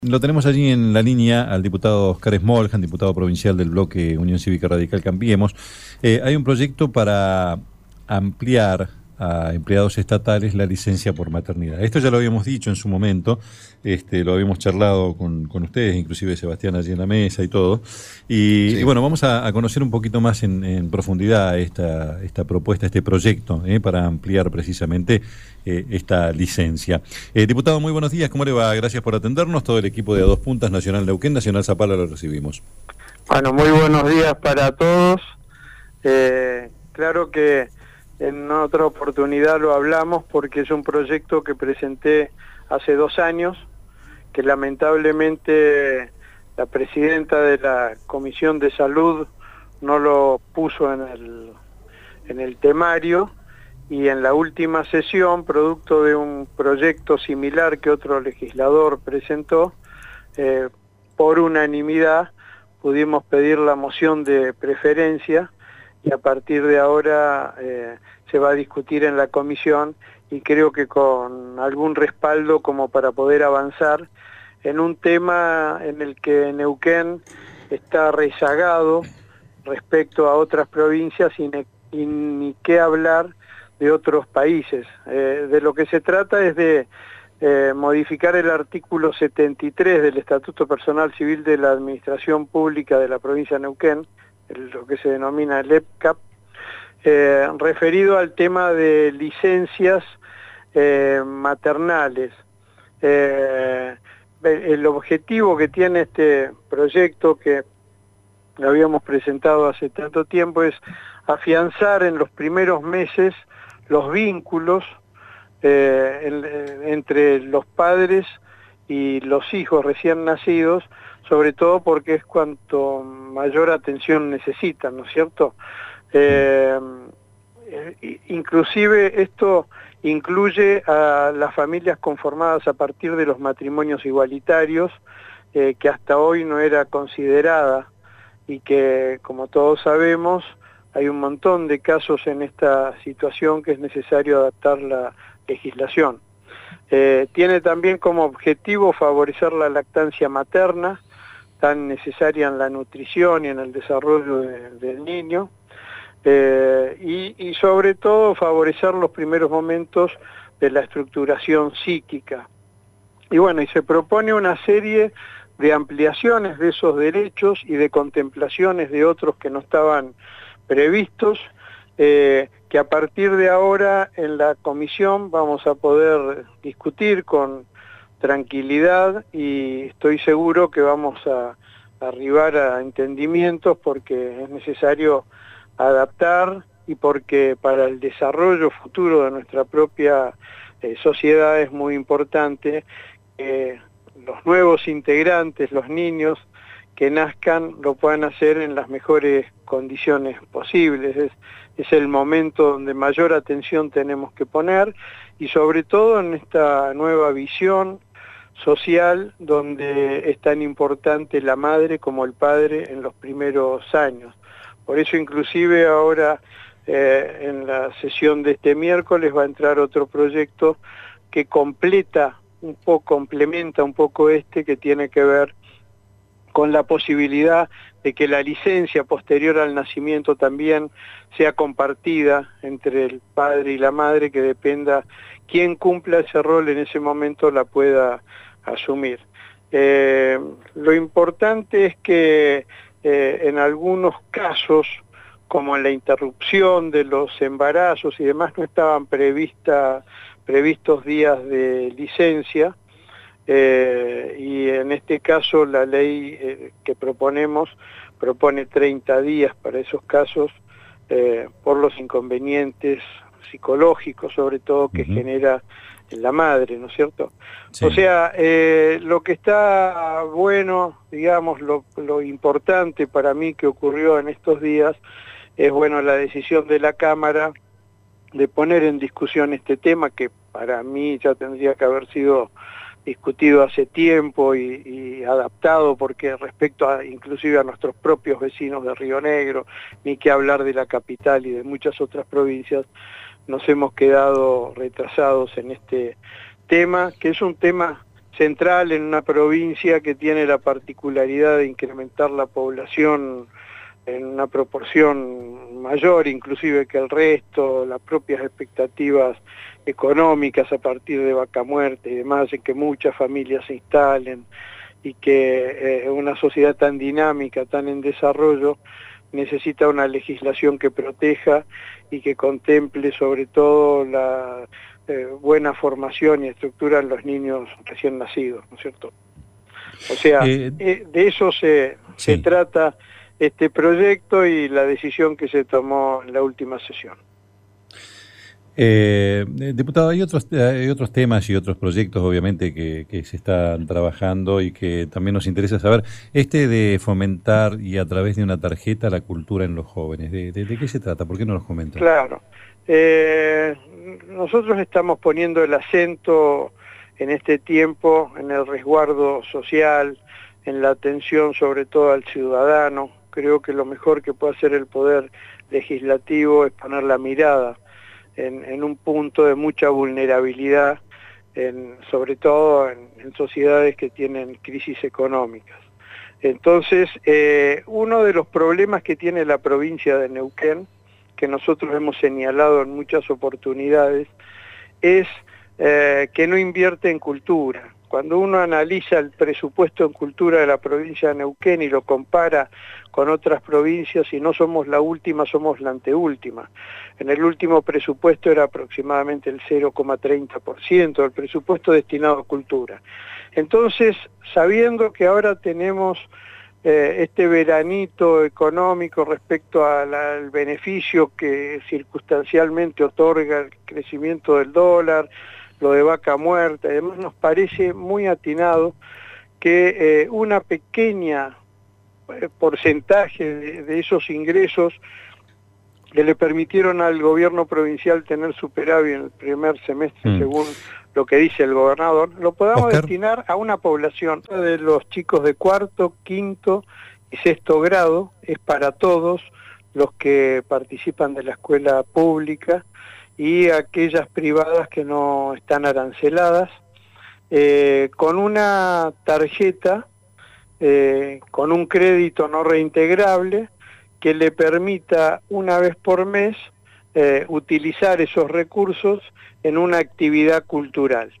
Lo tenemos allí en la línea al diputado Oscar Smoljan, diputado provincial del bloque Unión Cívica Radical Cambiemos. Hay un proyecto para ampliar a empleados estatales la licencia por maternidad. Esto ya lo habíamos dicho en su momento, lo habíamos charlado con ustedes, inclusive Sebastián allí en la mesa y todo. Y Sí. bueno, vamos a conocer un poquito más en profundidad esta propuesta, este proyecto, para ampliar precisamente esta licencia. Diputado, muy buenos días, ¿cómo le va? Gracias por atendernos. Todo el equipo de A Dos Puntas, Nacional Neuquén, Nacional Zapala, lo recibimos. Bueno, muy buenos días para todos. Claro que en otra oportunidad lo hablamos porque es un proyecto que presenté hace 2 años, que lamentablemente la presidenta de la Comisión de Salud no lo puso en el temario, y en la última sesión, producto de un proyecto similar que otro legislador presentó, por unanimidad pudimos pedir la moción de preferencia, y a partir de ahora se va a discutir en la comisión, y creo que con algún respaldo como para poder avanzar en un tema en el que Neuquén está rezagado respecto a otras provincias, y ni qué hablar de otros países. De lo que se trata es de modificar el artículo 73 del Estatuto Personal Civil de la Administración Pública de la provincia de Neuquén, lo que se denomina el EPCAP, referido al tema de licencias maternales. El objetivo que tiene este proyecto, que lo habíamos presentado hace tanto tiempo, es afianzar en los primeros meses los vínculos entre los padres y los hijos recién nacidos, sobre todo porque es cuanto mayor atención necesitan, ¿no es cierto? Inclusive esto incluye a las familias conformadas a partir de los matrimonios igualitarios, que hasta hoy no era considerada, y que, como todos sabemos, hay un montón de casos en esta situación que es necesario adaptar la legislación. Tiene también como objetivo favorecer la lactancia materna, tan necesaria en la nutrición y en el desarrollo del niño, y sobre todo favorecer los primeros momentos de la estructuración psíquica. Y bueno, y se propone una serie de ampliaciones de esos derechos y de contemplaciones de otros que no estaban previstos, que a partir de ahora en la comisión vamos a poder discutir con tranquilidad, y estoy seguro que vamos a arribar a entendimientos, porque es necesario adaptar y porque para el desarrollo futuro de nuestra propia sociedad es muy importante que los nuevos integrantes, los niños que nazcan, lo puedan hacer en las mejores condiciones posibles. Es el momento donde mayor atención tenemos que poner, y sobre todo en esta nueva visión social donde es tan importante la madre como el padre en los primeros años. Por eso inclusive ahora en la sesión de este miércoles va a entrar otro proyecto que complementa un poco que tiene que ver con la posibilidad de que la licencia posterior al nacimiento también sea compartida entre el padre y la madre, que dependa quién cumpla ese rol en ese momento la pueda asumir. Lo importante es que en algunos casos, como en la interrupción de los embarazos y demás, no estaban previstos días de licencia, y en este caso la ley que proponemos propone 30 días para esos casos, por los inconvenientes psicológicos, sobre todo, que genera en la madre, ¿no es cierto? Sí. O sea, lo que está bueno, digamos, lo importante para mí que ocurrió en estos días, es bueno la decisión de la Cámara de poner en discusión este tema, que para mí ya tendría que haber sido discutido hace tiempo y adaptado, porque respecto inclusive a nuestros propios vecinos de Río Negro, ni que hablar de la capital y de muchas otras provincias, nos hemos quedado retrasados en este tema, que es un tema central en una provincia que tiene la particularidad de incrementar la población en una proporción mayor inclusive que el resto, las propias expectativas económicas a partir de vaca muerta y demás, en que muchas familias se instalen y que una sociedad tan dinámica, tan en desarrollo, necesita una legislación que proteja y que contemple sobre todo la buena formación y estructura en los niños recién nacidos, ¿no es cierto? O sea, de eso se trata este proyecto y la decisión que se tomó en la última sesión. Diputado, hay otros temas y otros proyectos obviamente que se están trabajando y que también nos interesa saber. Este de fomentar y a través de una tarjeta la cultura en los jóvenes, ¿de qué se trata? ¿Por qué no nos comenta? Claro, nosotros estamos poniendo el acento en este tiempo en el resguardo social, en la atención sobre todo al ciudadano. Creo que lo mejor que puede hacer el Poder Legislativo es poner la mirada en un punto de mucha vulnerabilidad, sobre todo en sociedades que tienen crisis económicas. Entonces, uno de los problemas que tiene la provincia de Neuquén, que nosotros hemos señalado en muchas oportunidades, es que no invierte en cultura. Cuando uno analiza el presupuesto en cultura de la provincia de Neuquén y lo compara con otras provincias, y no somos la última, somos la anteúltima. En el último presupuesto era aproximadamente el 0,30% del presupuesto destinado a cultura. Entonces, sabiendo que ahora tenemos este veranito económico respecto al beneficio que circunstancialmente otorga el crecimiento del dólar, lo de vaca muerta, además nos parece muy atinado que una pequeña porcentaje de esos ingresos que le permitieron al gobierno provincial tener superávit en el primer semestre, según lo que dice el gobernador, lo podamos destinar a una población de los chicos de cuarto, quinto y sexto grado, es para todos los que participan de la escuela pública y aquellas privadas que no están aranceladas, con una tarjeta, con un crédito no reintegrable, que le permita una vez por mes utilizar esos recursos en una actividad cultural,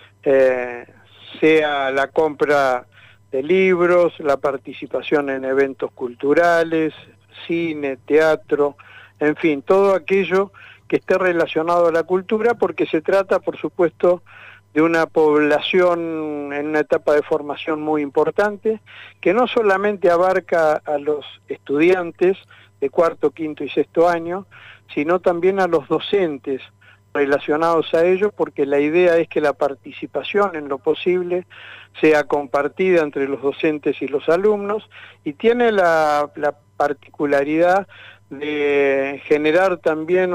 sea la compra de libros, la participación en eventos culturales, cine, teatro, en fin, todo aquello que esté relacionado a la cultura, porque se trata, por supuesto, de una población en una etapa de formación muy importante, que no solamente abarca a los estudiantes de cuarto, quinto y sexto año, sino también a los docentes relacionados a ellos, porque la idea es que la participación en lo posible sea compartida entre los docentes y los alumnos, y tiene la particularidad de generar también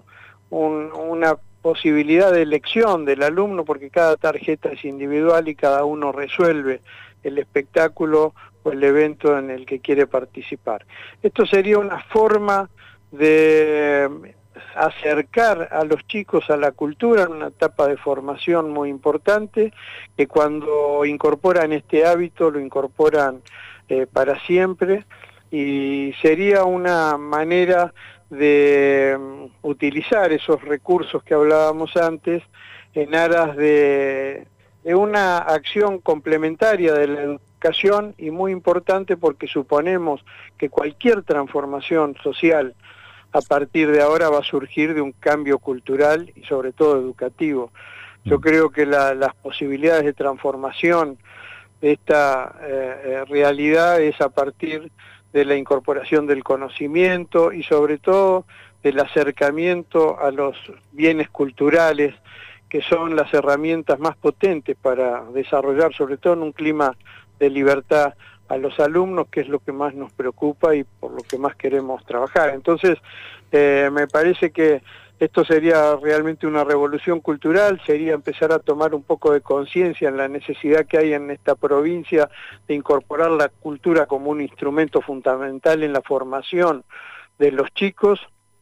una posibilidad de elección del alumno, porque cada tarjeta es individual y cada uno resuelve el espectáculo o el evento en el que quiere participar. Esto sería una forma de acercar a los chicos a la cultura en una etapa de formación muy importante, que cuando incorporan este hábito lo incorporan para siempre, y sería una manera de utilizar esos recursos que hablábamos antes en aras de una acción complementaria de la educación, y muy importante porque suponemos que cualquier transformación social a partir de ahora va a surgir de un cambio cultural y sobre todo educativo. Yo creo que las posibilidades de transformación de esta realidad es a partir de la incorporación del conocimiento y sobre todo del acercamiento a los bienes culturales, que son las herramientas más potentes para desarrollar, sobre todo en un clima de libertad, a los alumnos, que es lo que más nos preocupa y por lo que más queremos trabajar. Entonces, me parece que esto sería realmente una revolución cultural, sería empezar a tomar un poco de conciencia en la necesidad que hay en esta provincia de incorporar la cultura como un instrumento fundamental en la formación de los chicos,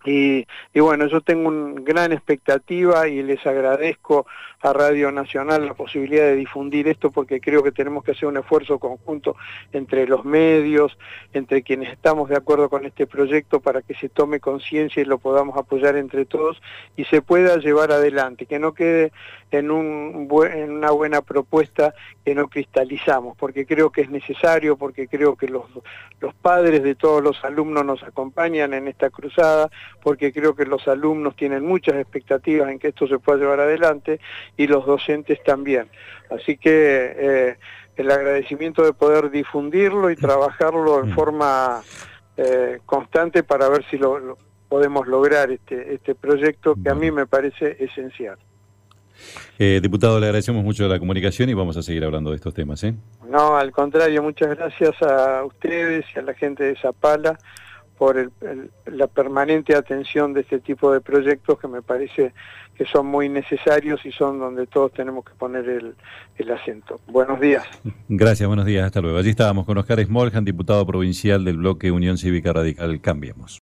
Y bueno, yo tengo una gran expectativa y les agradezco a Radio Nacional la posibilidad de difundir esto, porque creo que tenemos que hacer un esfuerzo conjunto entre los medios, entre quienes estamos de acuerdo con este proyecto, para que se tome conciencia y lo podamos apoyar entre todos y se pueda llevar adelante, que no quede en una buena propuesta que no cristalizamos, porque creo que es necesario, porque creo que los padres de todos los alumnos nos acompañan en esta cruzada, porque creo que los alumnos tienen muchas expectativas en que esto se pueda llevar adelante y los docentes también. Así que el agradecimiento de poder difundirlo y trabajarlo en forma constante para ver si lo podemos lograr este proyecto que a mí me parece esencial. Diputado, le agradecemos mucho la comunicación y vamos a seguir hablando de estos temas. No, al contrario, muchas gracias a ustedes y a la gente de Zapala por la permanente atención de este tipo de proyectos, que me parece que son muy necesarios y son donde todos tenemos que poner el acento. Buenos días. Gracias, buenos días, hasta luego. Allí estábamos con Oscar Smoljan, diputado provincial del bloque Unión Cívica Radical Cambiemos.